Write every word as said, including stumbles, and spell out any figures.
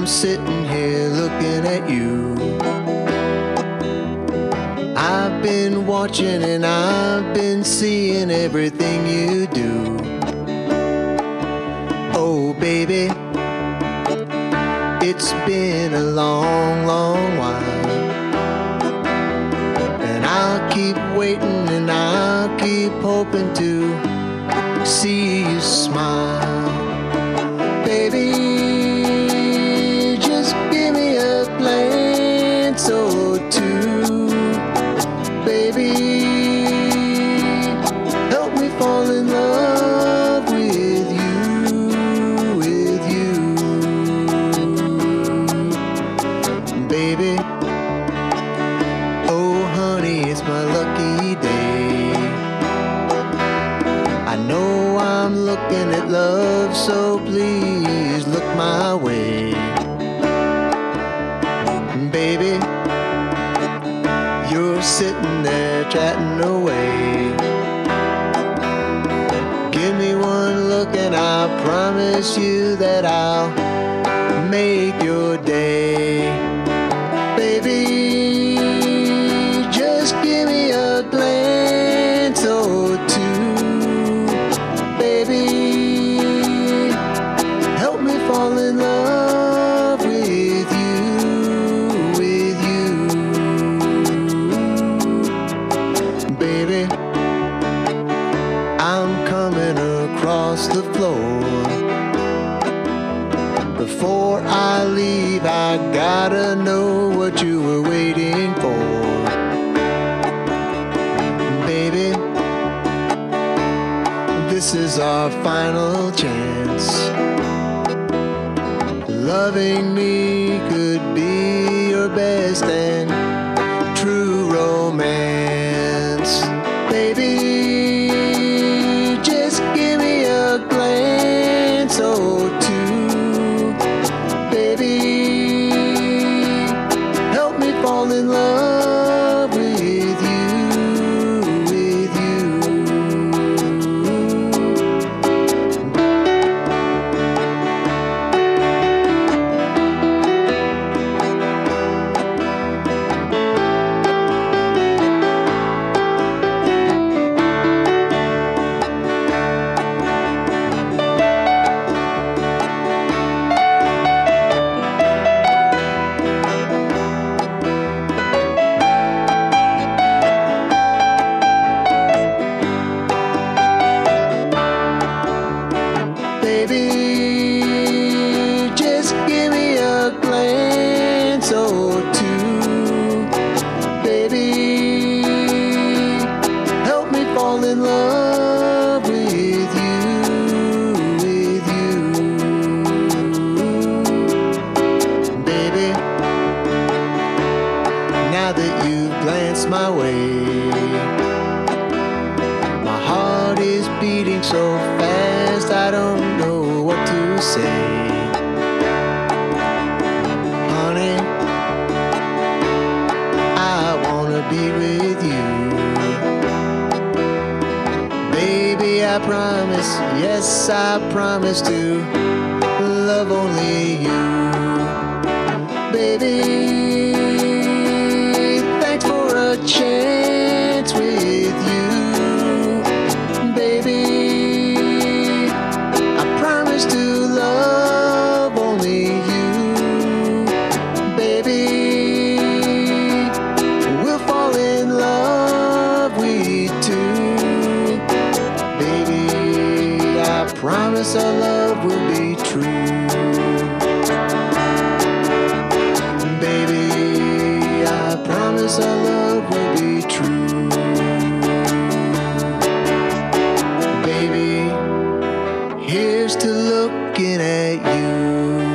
I'm sitting here looking at you. I've been watching and I've been seeing everything you do. Oh baby, it's been a long, long while, and I'll keep waiting and I'll keep hoping to see you smile. Baby, just give me a glance or two. Baby, help me fall in love with you, with you. Baby, oh honey, it's my lucky day. I know I'm looking at love, so please look my way. Baby, you're sitting there chatting away. Give me one look and I promise you that I'll make your day. Baby, just give me a glance or two. Baby, help me fall in love with you, with you. Baby, I'm coming across the floor. Before I leave, I gotta know what you were waiting for. Baby, this is our final chance. Loving me could be your best and true romance. Baby, just give me a glance or two. Baby, help me fall in love with you, with you. Baby, just give me a glance or two. Baby, help me fall in love with you, with you. Baby, now that you've glanced my way, my heart is beating so fast I don't know what to say. Honey, I wanna be with you. Baby, I promise, yes, I promise to love only you. Baby, thanks for a chance with you. Baby, I promise to love only you. Baby, we'll fall in love, we two. Baby, I promise our love will be true. Baby, I promise our love will be true. Baby, here's to looking at you.